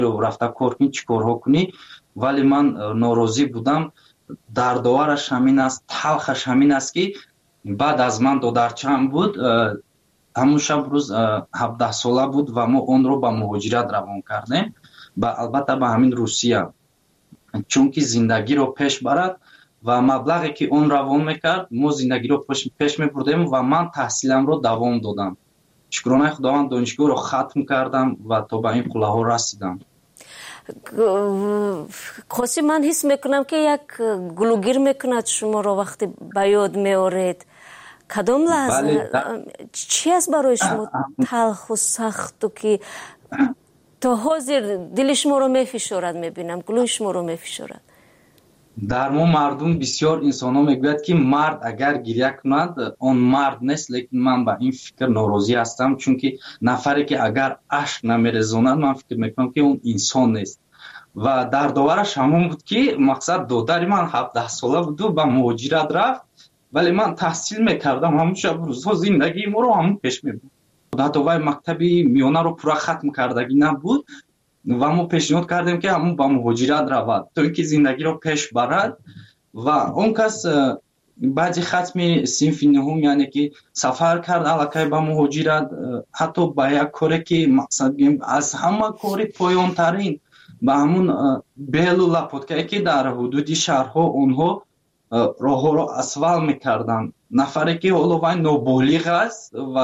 рафта кор кунӣ чӣ корҳо кунӣ, вале ман норозӣ будам. Дардовараш ҳамин аст, талхаш ҳамин аст ки баъд аз ман додарчаам буд, ҳамун шаб рӯз 17 сола буд ва мо онро ба муҳоҷират равон кардем, албатта ба ҳамин Русия, чунки зиндагиро пеш барад ва маблағе ки он равон мекард, мо зиндагиро пеш мебурдем ва ман таҳсиламро давом додам. шукронаи худованд, донишгоҳро хатм кардам ва то ба ин қуллаҳо расидам. қосим, ман ҳис мекунам ки як гулугир мекунад шуморо вақте ба ёд меоред. кадом лаҳза чӣ аст барои шумо талху сахту ки то ҳозир дили шуморо мефишорад? мебинам гулӯи шуморо мефишорад. дар мо мардум бисёр инсонҳо мегӯяд ки мард агар гирья кунад он мард нест, лекин ман ба ин фикр норозӣ ҳастам, чунки нафаре ки агар ашк намерезонад, ман фикр мекунам ки он инсон нест. ва дардовараш ҳамон буд ки мақсад додари ман 17 сола буду ба муҳоҷират рафт, вале ман таҳсил мекардам, ҳамун шаб рӯзҳо зиндагии моро ҳамун пеш мебурд. ҳатто вай мактаби миёнаро пурра хатм кардагӣ набуд ва мо пешниҳод кардем ки ҳамун ба муҳоҷират равад, то ин ки зиндагиро пеш барад. ва он кас баъди хатми синфи нуҳум, яъне ки сафар кард аллакай ба муҳоҷират, ҳатто ба як коре ки мақсад гӯем аз ҳама кори поёнтарин, ба ҳамун белу лапоткае ки дар ҳудуди шаҳрҳо онҳо роҳҳоро асфал мекарданд. нафаре ки ҳоло вай ноболиғ аст ва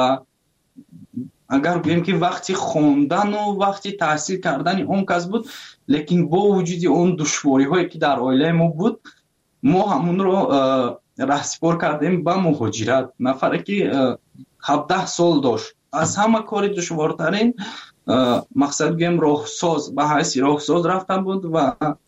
агар гӯем ки вақти хондану вақти таҳсил кардани он кас буд, лекин бо вуҷуди он душвориҳое ки дар оилаи мо буд, мо ҳамунро раҳсипор кардем ба муҳоҷират. нафаре ки 17 сол дошт, аз ҳама кори душвортарин мақсад гӯем роҳсоз, ба ҳайси роҳсоз рафта буд ва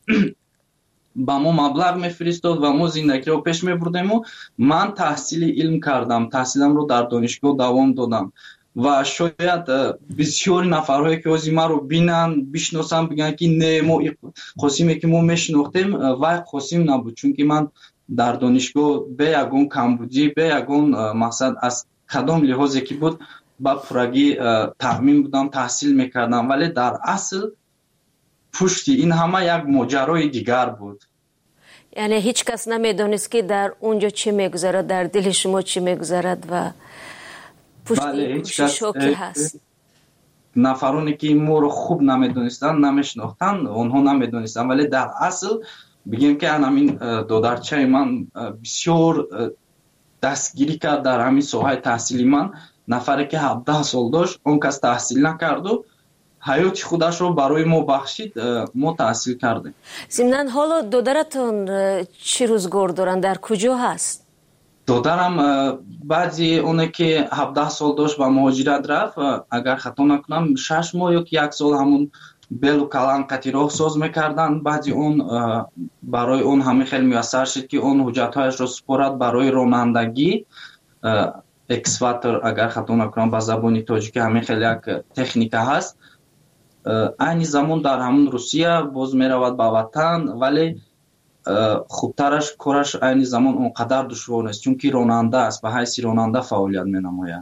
ба мо маблағ мефиристод ва мо зиндагиро пеш мебурдему. ман таҳсили илм кардам, таҳсиламро дар донишгоҳ давом додам ва шояд бисёри нафарҳое ки ҳозир маро бинанд, бишносанд, бигӯянд ки не, мо Қосиме ки мо мешинохтем вай Қосим набуд, чунки ман дар донишгоҳ бе ягон камбудӣ, бе ягон мақсад аз кадом лиҳозе ки буд ба пуррагӣ таъмин будам, таҳсил мекардам, вале дар асл пушти ин ҳама як моҷарои дигар буд. яъне ҳеҷ кас намедонист ки дар онҷо чӣ мегузарад, дар дили шумо чӣ мегузарад ва пушти кӯшишҳо ки ҳаст. нафароне ки моро хуб намедонистанд, намешинохтанд, онҳо намедонистанд, вале дар асл бигем ки ҳамин додарчаи ман бисёр дастгирӣ кард дар ҳамин соҳаи таҳсили ман. нафаре ки 17 сол дошт, он кас таҳсил накарду ҳаёти худашро барои мо бахшид, мо таҳсил кардем. зимнан ҳоло додаратон чӣ рӯзгор доранд, дар куҷо ҳаст? додарам баъди оне ки 17 сол дошт ба муҳоҷират рафт, агар хато накунам 6 моҳ ё ки 1 сол ҳамун белу каланқати роҳ соз мекарданд. баъди он барои он ҳамин хеле муяссар шуд ки он ҳуҷҷатҳояшро супорад барои ронандагӣ, экскаватор, агар хато накунам ба забони тоҷикӣ ҳамин хеле як техника ҳаст. айни замон дар ҳамун Русия боз меравад ба ватан, вале хубтараш кораш айни замон он қадар душвор нест, чунки ронанда аст, ба ҳайси ронанда фаъолият менамояд.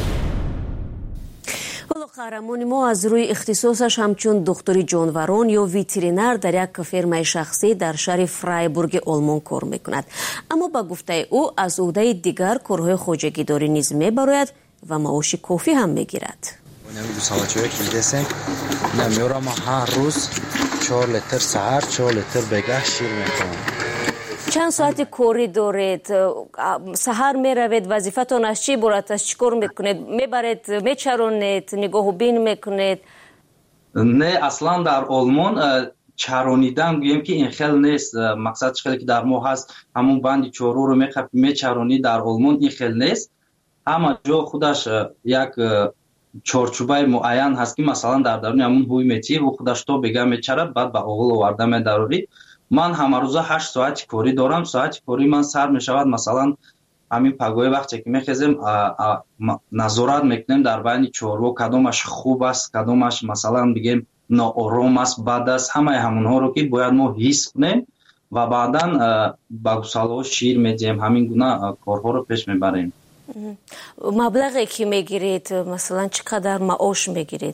ҳоло қаҳрамони мо аз рӯи ихтисосаш ҳамчун духтури ҷонварон ё ветеринар дар як фермаи шахсӣ дар шаҳри Фрайбурги Олмон кор мекунад. аммо ба гуфтаи ӯ аз ӯҳдаи дигар корҳои хоҷагидорӣ низ мебарояд ва маоши кофӣ ҳам мегирад. میارم هر روز 4 لیتر سحر 4 لیتر بگاه شیر میکنم. چند ساعتی کوری دارید؟ سحر میروید، وظیفتون از چی عبارت است؟ چیکار میکنید؟ میبرید، میچرونید، نگاه و بین میکنید؟ نه، اصلا در آلمان چرونیدن گویم که این خیلی نیست. مقصد خیلی که در ما هست همون بند چهارو رو میچرونی، در آلمان این خیلی نیست. اما جا خودش یک چارچوبای معین هست که مثلا در درون همون هوی میتی و خودش تو بگه میچرد، بعد به اول آورده میداری. من همه روزه 8 ساعت کاری دارم. ساعت کاری من سر میشود، مثلا همین پگوی وقتی که میخیزیم نظارت میکنیم در بین چهارو کدامش خوب است، کدامش مثلا بگیم ناآرام است، بد است، همه همونها رو که باید ما حس کنیم و بعدا با گوساله شیر میدیم، همین گونه کارها رو پیش میبریم. مبلغی که میگیرید مثلا چقدر معاش میگیرید؟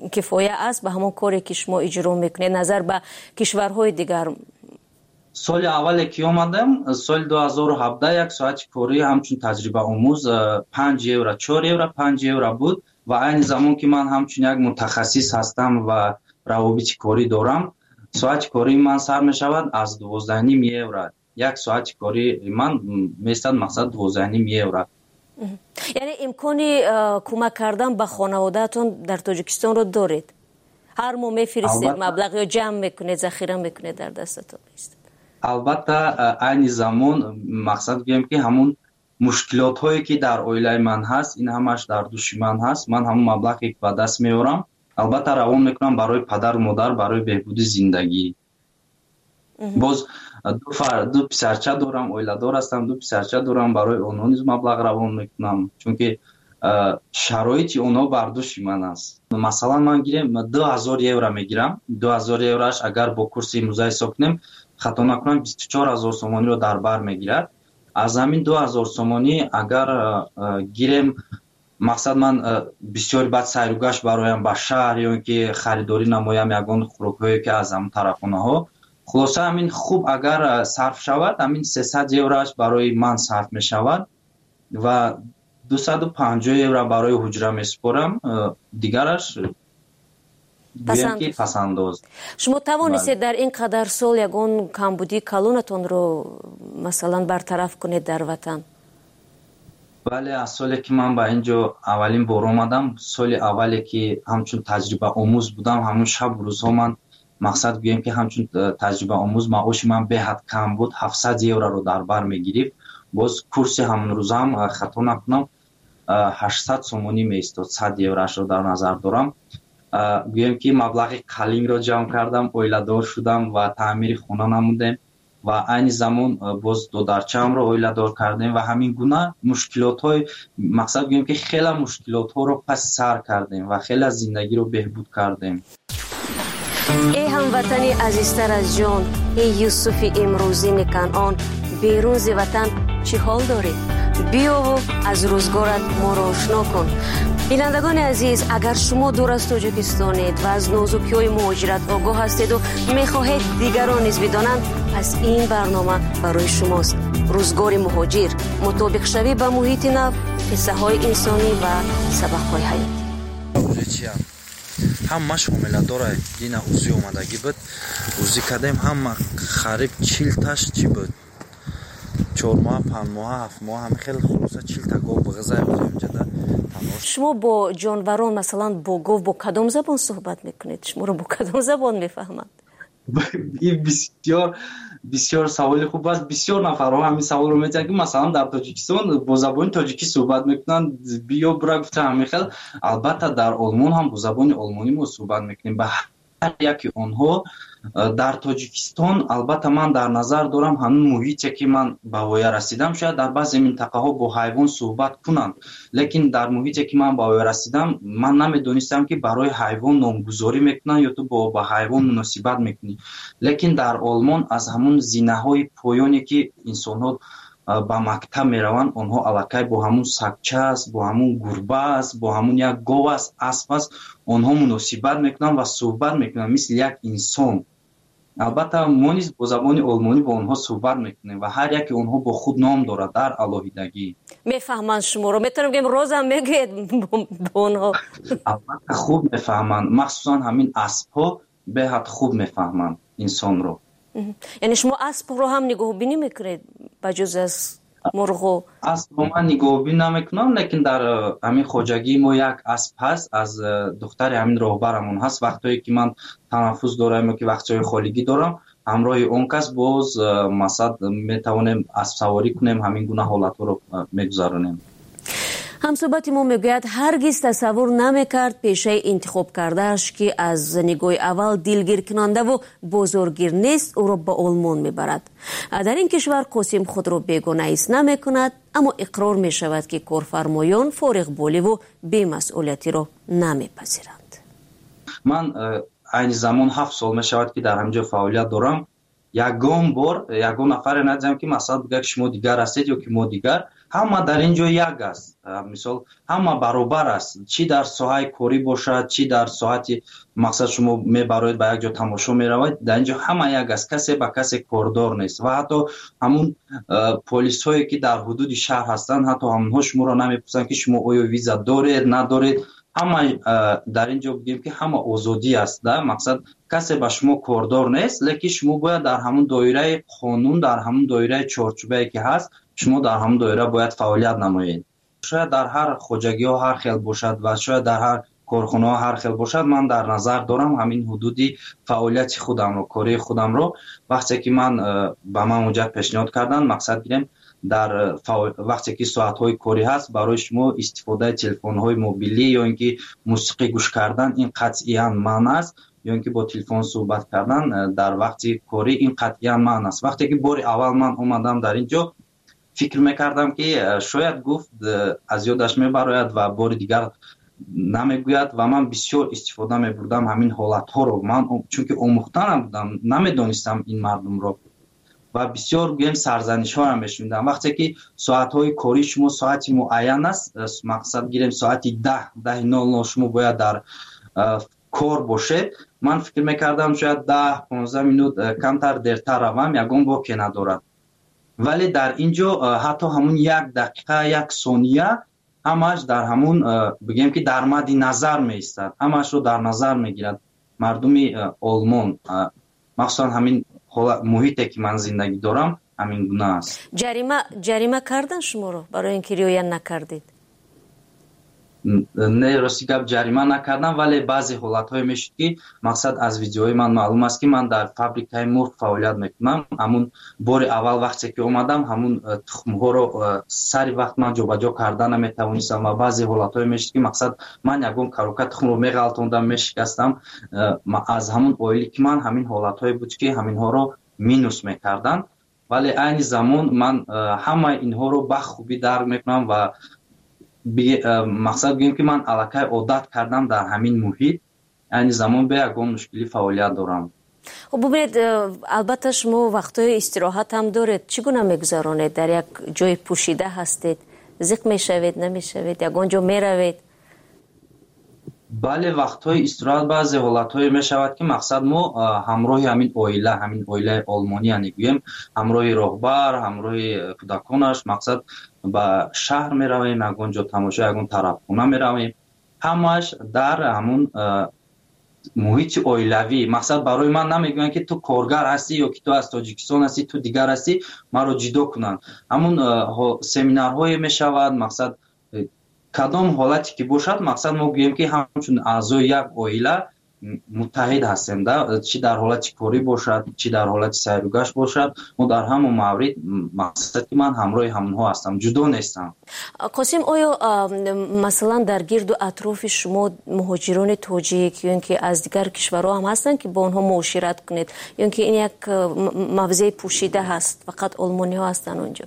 کفایه است به همون کاری که شما اجرا میکنید نظر به کشورهای دیگر؟ سال اولی که اومدم سال 2017 یک ساعت کاری همچون تجربه آموز 5 یورو 4 یورو 5 یورو بود و این زمان که من همچون یک متخصص هستم و روابط کاری دارم ساعت کاری من سر می شود از 12.5 یورو. یک ساعت کاری من میستد مقصد 12.5 یورو. یعنی امکانی کمک کردن به خانواده‌تون در تاجیکستان رو دارید؟ هر ماه میفرستید مبلغ یا جمع میکنید ذخیره میکنید در دستتون میست؟ البته این زمان مقصد گویم که همون مشکلات هایی که در اویله من هست این همش در دوش من هست. من همون مبلغی که به دست میارم البته روان میکنم برای پدر و مادر برای بهبود زندگی. باز دو پسرچه دارم، اویله دار هستم، دو پسرچه دارم، برای اونها نیز مبلغ روان میکنم چون که شرایط اونها بر دوش من است. مثلا من گیرم 2000 یورو میگیرم، 2000 یوروش اگر با کورس امروزه حساب کنیم خطا نکنم 24000 سومانی رو در بر میگیرد. از همین 2000 سومانی اگر گیرم مقصد من بسیار بعد سیروگشت برایم به شهر یا که خریداری نمایم یگان خوراک‌هایی که از همون طرفانه ها خلاصه همین خوب اگر صرف شود همین 300 یوروش برای من صرف می شود و 250 یورو برای حجره می سپارم دیگرش پسنداز. شما توانستید در این قدر سال یگان کمبودی کلونتون رو مثلا برطرف کنید در وطن؟ بله از سالی که من به اینجا اولین بار آمدم سال اولی که همچون تجربه آموز بودم همون شب روزها من مقصد گویم که همچون تجربه آموز معاش من به حد کم بود 700 یورو رو در بر میگیرید. باز کورس همون روز هم خطا نکنم 800 سومانی میستاد. 100 یوروش رو در نظر دارم. گویم که مبلغ قلیم رو جمع کردم، اویله دار شدم و تعمیر خونه نمودم و این زمان باز دو درچه هم رو اویله دار کردیم و همین گونه مشکلات های مقصد گویم که خیلی مشکلات ها رو پس سر کردیم و خیلی زندگی رو بهبود کردیم. ای هموطنی عزیزتر از جان، ای یوسف امروزین کنعان، بیرون ز وطن چی حال داری؟ بیا و از روزگارت ما را آشنا کن. بینندگان عزیز، اگر شما دور از تاجیکستانید و از نازکی‌های مهاجرت آگاه هستید و می‌خواهید دیگران نیز بدانند، پس این برنامه برای شماست. روزگار مهاجر، مطابق شوی به محیط نو، قصه‌های انسانی و سبق‌های حیاتی. همه شامل داره دینا اوزی اومدگی بود اوزی کردیم همه خریب 40 تاش چی بود 4 ماه 5 ماه 7 ماه هم خیلی خلاصه 40 تا گاو به غذای بودیم جدا. شما با جانوران مثلا با گاو با کدام زبان صحبت میکنید؟ شما رو با کدام زبان میفهمند؟ این بسیار سوال خوب است. بسیار نفرها همین سوال رو می‌پرسند که مثلا در تاجیکستان با زبان تاجیکی صحبت میکنن بیا برا گفته همین خیلی. البته در آلمان هم با زبان آلمانی ما صحبت میکنیم. به هر یکی آنها در تاجیکستان البته من در نظر دارم همون محیطی که من به وای رسیدم شاید در بعضی منطقه ها با حیوان صحبت کنند، لیکن در محیطی که من به وای رسیدم من نمیدونستم که برای حیوان نامگذاری میکنن یا تو با حیوان مناسبت میکنی. لیکن در آلمان از همون زینه های پایانی که انسان ها با مکتب میروند آنها الکی با همون سگچه است، با همون گربه است، با همون یک گاو است، اسب است، آنها مناسبت میکنن و صحبت میکنن مثل یک انسان. البته ما نیز با زبان آلمانی با آنها صحبت میکنیم و هر یک آنها با خود نام دارد در علاهیدگی. میفهمند شما رو؟ میتونم بگم روزم میگید با آنها؟ البته خوب میفهمند، مخصوصا همین اسب‌ها به حد خوب میفهمند انسان رو. یعنی شما اسب رو هم نگاه بینی میکنید بجز از مرغ؟ اسب رو من نگاه بینی نمیکنم، لیکن در همین خواجگی ما یک اسب هست از دختر همین راهبرمون هست. وقتی که من تنفس دارم یا که وقتای خالیگی دارم همراه اون کس باز مثلا میتوانیم اسب سواری کنیم، همین گونه حالت رو میگذارونیم. همصحبت ما میگوید هرگز تصور نمیکرد پیشه انتخاب کردهش که از نگاه اول دلگیر کننده و بزرگگیر نیست او را به آلمان میبرد. در این کشور قاسم خود را بیگانه ایست نمیکند، اما اقرار میشود که کارفرمایان فارغ بالی و بی‌مسئولیتی را نمیپذیرند. من این زمان 7 سال میشود که در همینجا فعالیت دارم. یگان بار یگان نفر ندیدم که مثلا بگه شما دیگر هستید یا که ما دیگر. ҳама дар ин ҷо як аст. Мисол ҳама баробар аст, чӣ дар соҳаи корӣ бошад, чӣ дар соати мақсад шумо мебароед ба як ҷо тамошо меравед, дар ин ҷо ҳама як аст, касе ба касе кордор нест. Ва ҳатто ҳамун полисҳое ки дар ҳудуди шаҳр ҳастанд, ҳатто ҳамонҳо шуморо намепурсанд ки шумо оё виза доред надоред. ҳама дар ин ҷо бигем ки ҳама озодӣ аст. Мақсад касе ба шумо кордор нест, лекин шумо бояд дар ҳамун доираи қонун, дар ҳамун доираи чорчӯбае ки ҳаст, шумо дар ҳамун доира бояд фаъолият намоед. шояд дар ҳар хоҷагиҳо ҳар хел бошад ва шояд дар ҳар корхонаҳо ҳар хел бошад. Ман дар назар дорам ҳамин ҳудуди фаъолияти худамро, кории худамро. вақте ки ман ба ман муҷаб пешниҳод карданд, мақсад гирем дар вақте ки соатҳои корӣ ҳаст, барои шумо истифодаи телефонҳои мобилӣ ё ин ки мусиқӣ гӯш кардан ин қатъиян манъ аст, ё ин ки бо телефон суҳбат кардан дар вақти корӣ ин қатъиян манъ аст. вақте ки бори аввал ман омадам дар ин ҷо, фикр мекардам ки шояд гуфт аз ёдаш мебарояд ва бори дигар намегӯяд ва ман бисёр истифода мебурдам ҳамин ҳолатҳоро. ман чунки омӯхта набудам, намедонистам ин мардумро ва бисёр гӯем сарзанишҳоро мешунидам. вақте ки соатҳои кории шумо соати муайян аст, мақсад гирем соати 10:00 шумо бояд дар кор бошед, ман фикр мекардам шояд 10-15 минут камтар дертар равам, ягон воке надорад. вале дар ин ҷо ҳатто ҳамун 1 дақиқа 1 сония ҳамаш дар ҳамун бигем ки дар мадди назар меистад, ҳамашро дар назар мегирад. мардуми олмон, махсусан ҳамин муҳите ки ман зиндагӣ дорам ҳамин гуна аст. ҷарима кардан шуморо барои ин ки риоя накардед? Не, рости гап ҷарима накардам, вале баъзе ҳолатҳое мешуд ки мақсад аз видеоҳои ман маълум аст ки ман дар фабрикаи мурғ фаъолият мекунам. ҳамун бори аввал вақте ки омадам, ҳамун тухмҳоро сари вақт ман ҷобаҷо карда наметавонистам ва баъзе ҳолатҳое мешуд ки мақсад ман ягон карока тухмро меғалтондам, мешикастам. аз ҳамун оили ки ман ҳамин ҳолатҳое буд ки ҳаминҳоро минус мекарданд, вале айни замон ман ҳамаи инҳоро бахубӣ дарк мекунам ва мақсад гӯем ки ман аллакай одат кардам дар ҳамин муҳит. айни замон бе ягон мушкилӣ фаъолият дорам. хуб бубинед, албатта шумо вақтҳои истироҳат ҳам доред. чӣ гуна мегузаронед? дар як ҷои пӯшида ҳастед? зиқ мешавед, намешавед? ягон ҷо меравед? бале, вақтҳои истироҳат баъзе ҳолатҳое мешавад ки мақсад мо ҳамроҳи ҳамин оилаи олмонӣ яъне гӯем ҳамроҳи роҳбар, ҳамроҳи кӯдаконаш мақсад ба шаҳр меравем, ягон ҷо тамошо, ягон тарабхона меравем. ҳамааш дар ҳамун муҳити оилавӣ. мақсад барои ман намегӯянд ки ту коргар ҳастӣ ё ки ту аз тоҷикистон ҳастӣ, ту дигар ҳастӣ, маро ҷудо кунанд. ҳамун семинарҳое мешавад, мақсад кадом ҳолате ки бошад, мақсад мо гӯем ки ҳамчун аъзои як оила муттаҳид ҳастем, чӣ дар ҳолати корӣ бошад, чӣ дар ҳолати сайругашт бошад, мо дар ҳамон маврид мақсад ки ман ҳамроҳи ҳамонҳо ҳастам, ҷудо нестам. қосим, оё масалан дар гирду атрофи шумо муҳоҷирони тоҷик ё ин ки аз дигар кишварҳо ҳам ҳастанд ки бо онҳо муошират кунед, ё ин ки ин як мавзеъи пӯшида ҳаст, фақат олмониҳо ҳастанд онҷо?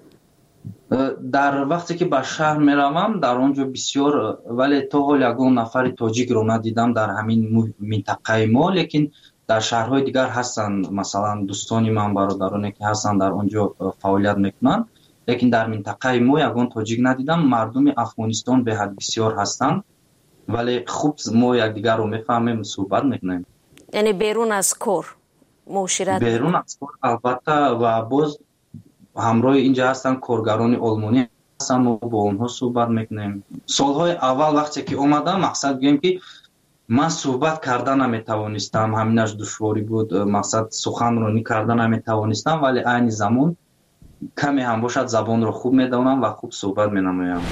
дар вақте ки ба шаҳр меравам, дар он ҷо бисёр, вале то ҳол ягон нафари тоҷикро надидам дар ҳамин минтақаи мо, лекин дар шаҳрҳои дигар ҳастанд. масалан дӯстони ман, бародароне ки ҳастанд дар он ҷо фаъолият мекунанд, лекин дар минтақаи мо ягон тоҷик надидам. мардуми афғонистон беҳад бисёр ҳастанд, вале хуб мо якдигарро мефаҳмем, суҳбат мекунем. яъне берун аз кор муошират? берун аз кор албатта, ва боз ҳамроҳи инҷа ҳастанд коргарони олмонӣ ҳастанд, мо бо онҳо суҳбат мекунем. солҳои аввал вақте ки омадам, мақсад гӯем ки ман суҳбат карда наметавонистам, ҳаминаш душворӣ буд, мақсад суханронӣ карда наметавонистам, вале айни замон каме ҳам бошад забонро хуб медонам ва хуб суҳбат менамоям.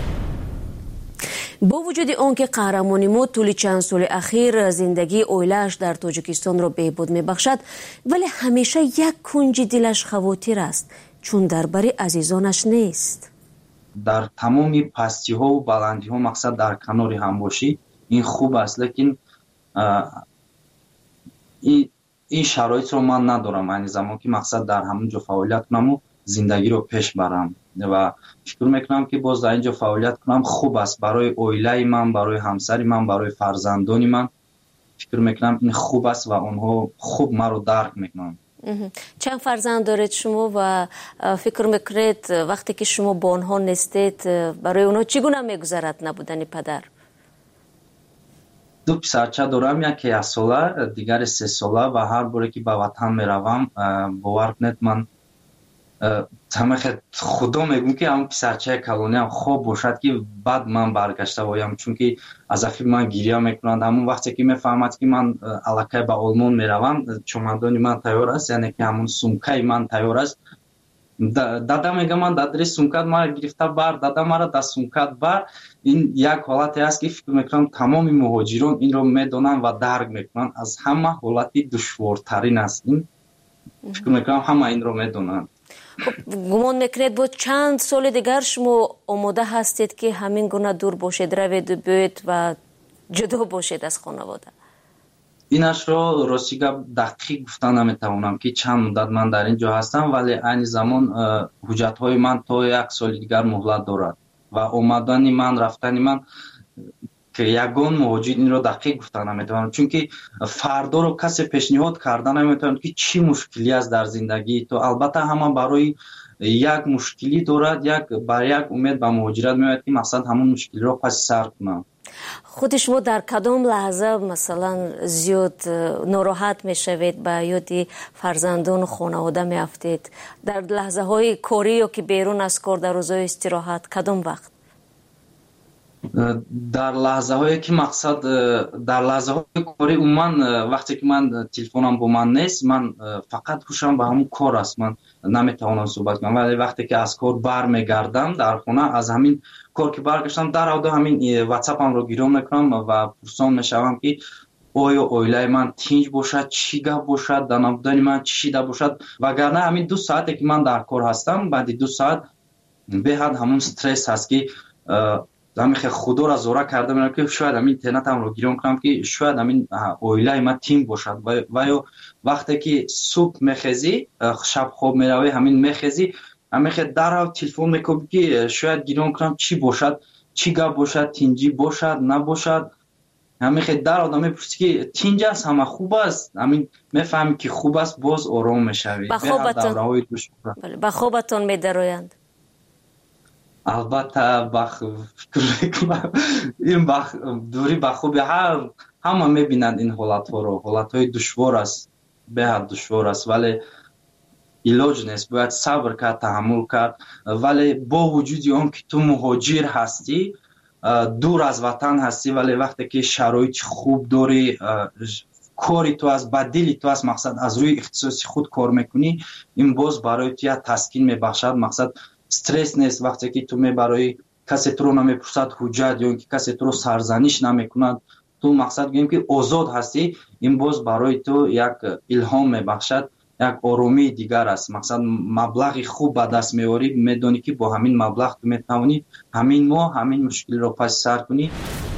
бо вуҷуди он ки қаҳрамони мо тӯли чанд соли ахир зиндагии оилааш дар тоҷикистонро беҳбуд мебахшад, вале ҳамеша як кунҷи дилаш хавотир аст, чун дар бари азизонаш нест. дар тамоми пастиҳову баландиҳо, мақсад дар канори ҳамбошӣ, ин хуб аст, лекин ин шароитро ман надорам айни замон ки мақсад дар ҳамон ҷо фаъолият кунаму зиндагиро пеш барам ва фикр мекунам ки боз дар ин ҷо фаъолият кунам хуб аст барои оилаи ман, барои ҳамсари ман, барои фарзандони ман. фикр мекунам ин хуб аст ва онҳо хуб маро дарк мекунанд. چند فرزند دارید شما و فکر میکنید وقتی که شما با آنها نیستید برای اونها چگونه میگذرد نبودن پدر؟ 2 پسرچه دارم، یکی 1 ساله دیگر 3 ساله و هر باره که به وطن میروم باور کنید من خدا میگم که همون پسرچه کلونی هم خوب باشد که بعد من برگشته بایم، چون که از اخیر من گریه میکنند. همون وقتی که میفهمد که من الکی به آلمان میروم چمدانی من تیار است، یعنی که همون سومکای من تیار است. دادا میگه من دادری سومکات ما گرفته بر، دادا مرا در سومکات بر. این یک حالتی است که فکر میکنم تمام مهاجران این رو میدونن و درک میکنن. از همه حالتی دشوارترین است این، فکر میکنم همه این رو میدونن. گمان میکنید بود چند سال دیگر شما آماده هستید که همین گونه دور باشید، روید بیایید و جدا باشید از خانواده؟ اینش رو راستی دقیق گفتن نمیتوانم که چند مدت من در اینجا هستم، ولی این زمان حجت های من تا 1 سال دیگر مهلت دارد و آمدن من رفتن من که یگان موجود این رو دقیق گفتن نمیتوانم، چون که فردا رو کسی پیشنهاد کردن نمیتواند که چی مشکلی است در زندگی تو. البته همه برای یک مشکلی دارد، برای یک امید به مهاجرت میاد که مقصد همون مشکلی رو پس سر کنم. خود شما در کدام لحظه مثلا زیاد ناراحت میشوید، به یاد فرزندان و خانواده میافتید؟ در لحظه های کاری یا که بیرون از کار، در روزهای استراحت، کدام وقت؟ در لحظه هایی که مقصد در لحظه های کاری عموما وقتی که من تلفنم با من نیست، من فقط هوشم به همون کار است، من نمیتوانم صحبت کنم. ولی وقتی که از کار برمیگردم در خانه، از همین کار که برگشتم در حد همین واتساپم رو گیرم میکنم و پرسان میشوم که آیا اویلای من تینج باشد، چی گپ باشد، در نبودن من چی شده باشد. وگرنه همین 2 ساعتی که من در کار هستم، بعد 2 ساعت به حد همون استرس هست که همین خدا را زوره کرده میرم که شاید همین اینترنتم رو گیرم کنم که شاید همین اویلای من تیم باشد. و یا وقتی که صبح میخیزی، شب خواب میروی، همین میخیزی همین در تلفن میکنم که شاید گیرم کنم چی باشد، چی گپ باشد، تینجی باشد نباشد. همین در آدم میپرسی که تینج است، همه خوب است، همین میفهمی که خوب است، باز آرام میشوی. به خوابتون میدرویند؟ البته این دوری به خوبی همه میبینند این حالت ها رو. حالت های دشوار است، به حد دشوار است، ولی علاج نیست، باید صبر کرد، تحمل کرد. ولی با وجود اون که تو مهاجر هستی، دور از وطن هستی، ولی وقتی که شرایط خوب داری، کاری تو از بدلی تو از مقصد از روی اختصاصی خود کار میکنی، این باز برای تو یک تسکین میبخشد. مقصد استرس نیست وقتی که تو برای کسی تو رو نمیپرسد حجت یا اینکه کسی تو رو سرزنش نمیکند، تو مقصد گویم که آزاد هستی. این باز برای تو یک الهام میبخشد، یک آرامی دیگر است. مقصد مبلغ خوب به دست میاری، میدونی که با همین مبلغ تو میتوانی همین ماه همین مشکل رو پس سر کنی.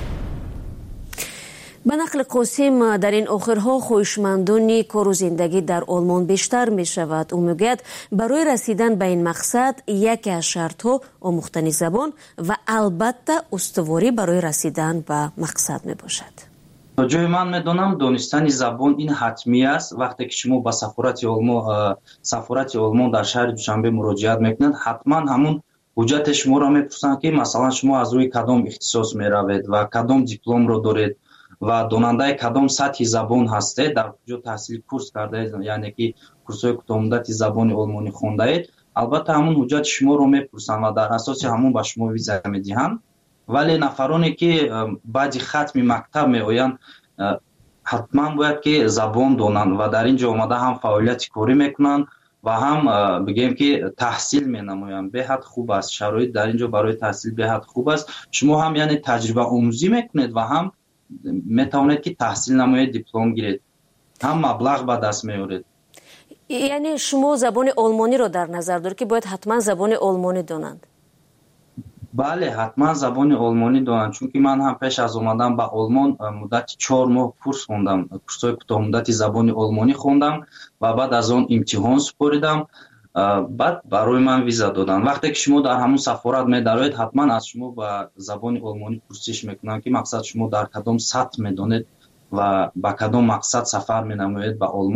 به نقل قاسم در این آخرها خویشمندانی کار و زندگی در آلمان بیشتر می شود. او میگوید برای رسیدن به این مقصد یکی از شرطها آموختن زبان و البته استواری برای رسیدن به مقصد می باشد. جای من میدونم دانستن زبان این حتمی است. وقتی که شما با سفارت آلمان در شهر دوشنبه مراجعت میکنید، حتما همون حجت شما را میپرسند که مثلا شما از روی کدام اختصاص میروید و کدام دیپلم رو دارید و داننده کدام سطح زبان هستید، در کجا تحصیل کورس کرده اید، یعنی که کورس‌های کوتاه زبان آلمانی خونده اید. البته همون حجت شما رو میپرسند و در اساس همون به شما ویزا میدهند. ولی نفرانی که بعد ختم مکتب میآیند حتما باید که زبان دانند و در اینجا آمده هم فعالیت کاری میکنند و هم بگیم که تحصیل مینمایند. به حد خوب است، شرایط در اینجا برای تحصیل به حد خوب است. شما هم یعنی تجربه آموزی میکنید و هم میتوانید که تحصیل نمایید، دیپلم گیرید، هم مبلغ به دست میارید. یعنی شما زبان آلمانی رو در نظر دارید که باید حتما زبان آلمانی دانند؟ بله، حتما زبان آلمانی دانند، چون که من هم پیش از اومدم به آلمان مدت 4 ماه کورس خوندم، کورس‌های کوتاه مدت زبان آلمانی خوندم و بعد از اون امتحان سپاریدم، بعد برای من ویزا دادن. وقتی که شما در همون سفارت می‌دارید، حتما از شما به زبان آلمانی پرسش میکنن که مقصد شما در کدام سطح میدونید و با کدام مقصد سفر مینمایید به آلمان.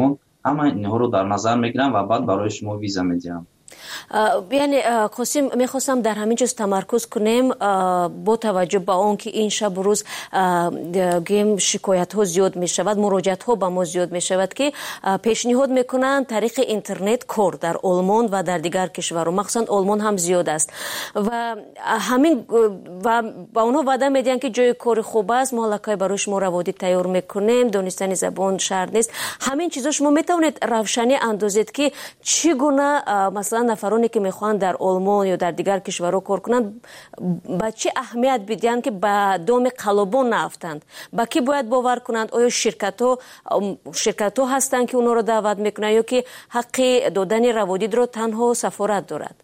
ҳама инҳоро дар назар мегирам ва баъд барои шумо виза медиҳам. یعنی قاسم میخواستم در همین جز تمرکز کنیم با توجه به اون که این شب روز گیم شکایت ها زیاد می شود، مراجعت ها به ما زیاد می شود که پیشنهاد میکنن طریق اینترنت کار در آلمان و در دیگر کشورها، مخصوصا آلمان هم زیاد است و همین و با اونها وعده میدن که جای کار خوب است، ما لکای برای شما روادی تیار میکنیم، دانستن زبان شرط نیست. همین چیزا شما میتونید روشنی اندازید که چگونه مثلا نفرانی که میخوان در آلمان یا در دیگر کشورها کار کنند با چه اهمیت بدین که با دام قلبان نافتند، با کی باید باور کنند؟ آیا شرکت ها هستند که اونا رو دعوت میکنند یا که حق دادن روادید رو تنها سفارت دارد؟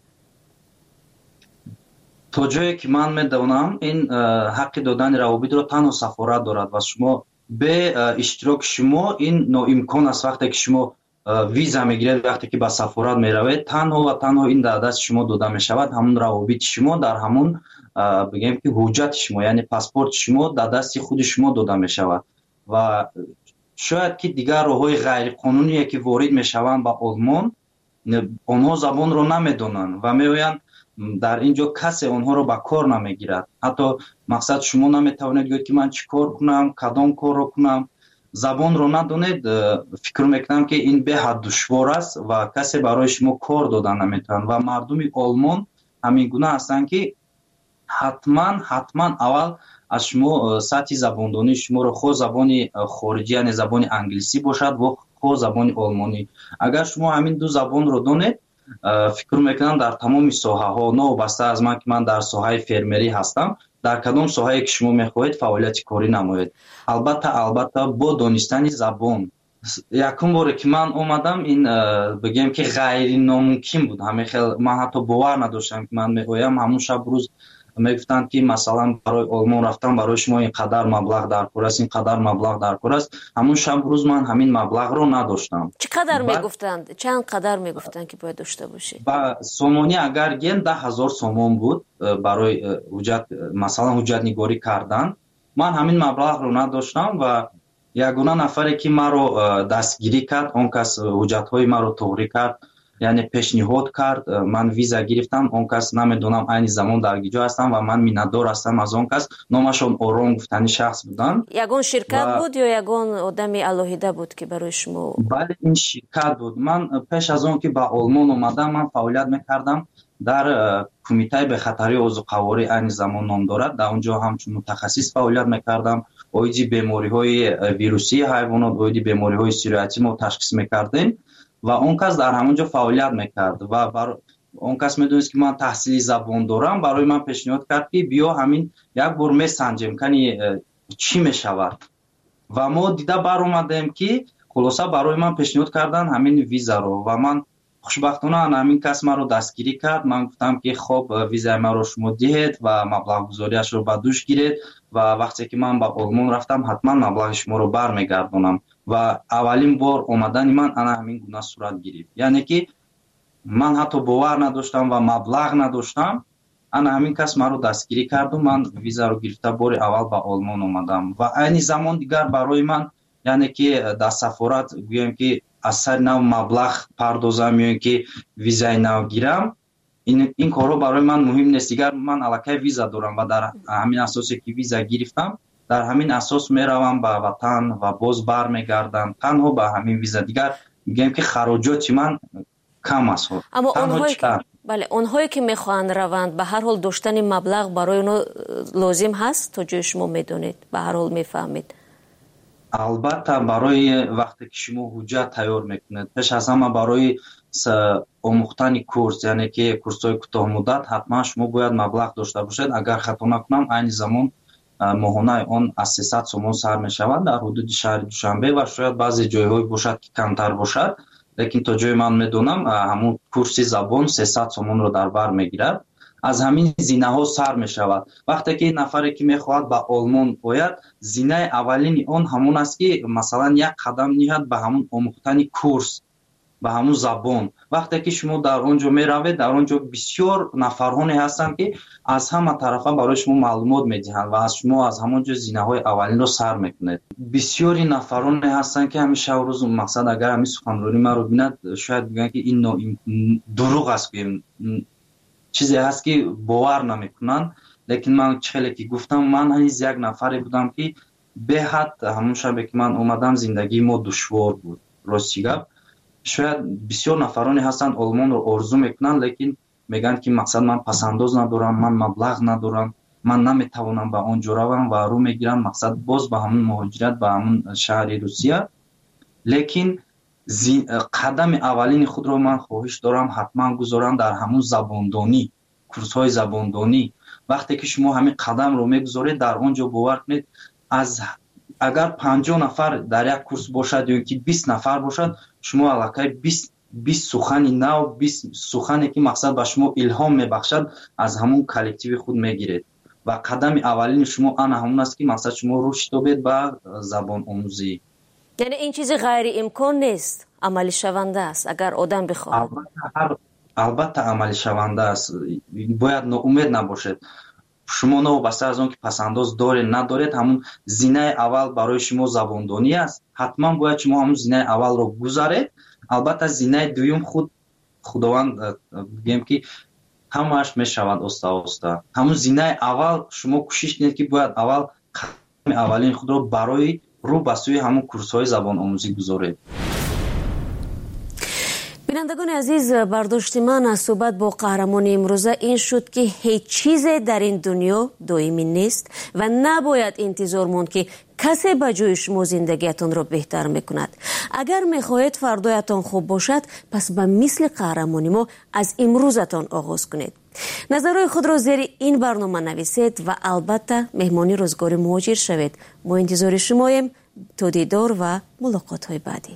تا جایی که من میدونم این حق دادن روابط رو تنها سفارت دارد و شما به اشتراک شما این ناامکان است. وقتی که شما ویزا میگیرید، وقتی که به سفارت میروید، تنها و تنها این در دست شما داده میشود، همون روابط شما در همون بگیم که حجت شما یعنی پاسپورت شما در دست خود شما داده میشود و شاید که دیگر راههای غیر قانونی که وارد میشوند به آلمان آنها زبان رو نمیدونن و میآیند در اینجا کسی آنها رو به کار نمیگیرد. حتی مقصد شما نمیتوانید گویید که من چی کار کنم، کدام کار رو کنم، زبان رو ندونید، فکر میکنم که این به حد دشوار است و کسی برای شما کار دادن نمیتوان و مردم آلمان همین گونه هستند که حتما اول از شما سطح زباندانی شما رو خود زبان خارجی یعنی زبان انگلیسی باشد و خود زبان آلمانی. اگر شما همین دو زبان رو دونید، فکر میکنم در تمام ساحه ها، نوبسته از من که من در ساحه فرمری هستم، در کدام ساحه‌ای که شما میخواهید فعالیت کاری نمایید. البته با دانستن زبان. یکم باره که من اومدم این بگم که غیر ناممکن بود. من حتی باور نداشتم که من میگویم همون شب روز میگفتند که مثلا برای آلمان رفتن برای شما اینقدر مبلغ در کار است، اینقدر مبلغ در کار است. همون شب روز من همین مبلغ رو نداشتم. چقدر میگفتند؟ چند قدر میگفتند که باید داشته باشی؟ با سومانی اگر گیم 10,000 سومون بود برای حجت مثلا حجت نگاری کردن. من همین مبلغ رو نداشتم و یگانه نفری که ما رو دستگیری کرد، اون کس حجت های ما رو توری کرد، یعنی پیشنهاد کرد، من ویزا گرفتم. اون کس نمیدونم این زمان در گیجا هستم و من میندار هستم از اون کس. نامشون اورون گفتنی شخص بودن. یگان شرکت بود یا یگان آدمی الهیده بود که برای شما؟ بله این شرکت بود. من پیش از اون که با آلمان اومدم من فعالیت میکردم در کمیته به خطری عضوقواری این زمان نام دارد. در اونجا همچون متخصص فعالیت میکردم. اویدی بیماری های ویروسی حیوانات، اویدی بیماری های سیریاتی ما تشخیص میکردیم و اون کس در همونجا فعالیت میکرد و اون کس میدونست که من تحصیل زبان دارم. برای من پیشنهاد کرد که بیا همین یک بار میسنجیم کنی چی میشود و ما دیده بر اومدیم که خلاصه برای من پیشنهاد کردن همین ویزا رو و من خوشبختانه همین کس ما رو دستگیری کرد. من گفتم که خب ویزا ما رو شما دهید و مبلغ گذاریش رو به دوش گیرید و وقتی که من به آلمان رفتم حتما مبلغ شما رو برمیگردونم و اولین بار اومدن من انا همین گونه صورت گرفت. یعنی که من حتی باور نداشتم و مبلغ نداشتم. انا همین کس ما رو دستگیری کرد و من ویزا رو گرفته بار اول به آلمان اومدم و این زمان دیگر برای من یعنی که در سفارت گویم که از سر نو مبلغ پردازم یا که ویزای نو گیرم، این کارو برای من مهم نیست. دیگر من الکی ویزا دارم و در همین اساسی که ویزا گرفتم در همین اساس میروم به وطن و باز برمیگردم تنها به همین ویزا. دیگر میگم که خراجات من کم است. اما اونهایی که میخوان روند به هر حال داشتن مبلغ برای اونها لازم هست تا جای شما میدونید، به هر حال میفهمید. البته برای وقتی که شما حجت تیار میکنید پیش از همه برای آموختن کورس یعنی که کورس‌های کوتاه مدت حتما شما باید مبلغ داشته باشید. اگر خطا نکنم این زمان ماهانه اون از 300 سومون سر می شود در حدود شهر دوشنبه و شاید بعضی جایهای باشد که کمتر باشد، لیکن تا جای من میدونم همون کورس زبان 300 سومون رو در بر میگیرد. از همین زینه ها سر می شود. وقتی که نفری که میخواهد به آلمان باید زینه اولین اون همون است که مثلا یک قدم نهد به همون آموختن کورس به همون زبان. وقتی که شما در اونجا میروید، در اونجا بسیار نفرانی هستند که از همه طرفا برای شما معلومات میدهند و از شما از همونجا زینه‌های اولین رو سر میکنید. بسیاری نفرانی هستند که همیشه روز مقصد اگر همین سخنرانی ما رو ببیند شاید بگن که این دروغ است، چیزی هست که باور نمیکنن. لیکن من چهلی که گفتم، من هنوز یک نفری بودم که به حد همون شبه که من اومدم زندگی ما دشوار بود. راستی گپ، شاید بسیار نفرانی هستن آلمان رو آرزو میکنن، لیکن میگن که مقصد من پسنداز ندارم، من مبلغ ندارم، من نمیتوانم به اونجا روم و رو میگیرن مقصد باز به همون مهاجرت به همون شهر روسیه. لیکن قدم اولین خود رو من خواهش دارم حتما گذارم در همون زباندانی، کورس های زباندانی. وقتی که شما همین قدم رو میگذارید در اونجا باور کنید از اگر 50 نفر در یک کورس باشد یا که 20 نفر باشد، شما علاقه 20 سخنی نو، 20 سخنی که مقصد به شما الهام میبخشد از همون کلکتیو خود میگیرید و قدم اولین شما آن همون است که مقصد شما رشد یابید به زبان آموزی. یعنی این چیز غیر امکان نیست، عملی شونده است اگر آدم بخواهد. البته عملی شونده است، باید ناامید نباشید. شما نوبسته از اون که پسنداز دارید ندارید، همون زینه اول برای شما زباندانی است، حتما باید شما همون زینه اول رو گذارید. البته زینه دویم خداوند بگیم که همش میشود آسته. همون زینه اول شما کوشش کنید که باید اول قدم اولین خود رو برای رو به سوی همون کورس‌های زبان آموزی گذارید. بینندگان عزیز، برداشت من از صحبت با قهرمان امروزه این شد که هیچ چیز در این دنیا دائمی نیست و نباید انتظار ماند که کسی به جای شما زندگیتان را بهتر میکند. اگر میخواهید فردایتان خوب باشد، پس به مثل قهرمانی ما از امروزتان آغاز کنید. نظرهای خود را زیر این برنامه نویسید و البته مهمانی روزگار مهاجر شوید. ما انتظار شماییم تا دیدار و ملاقات های بعدی.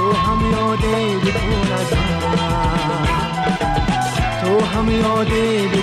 تو هم یاد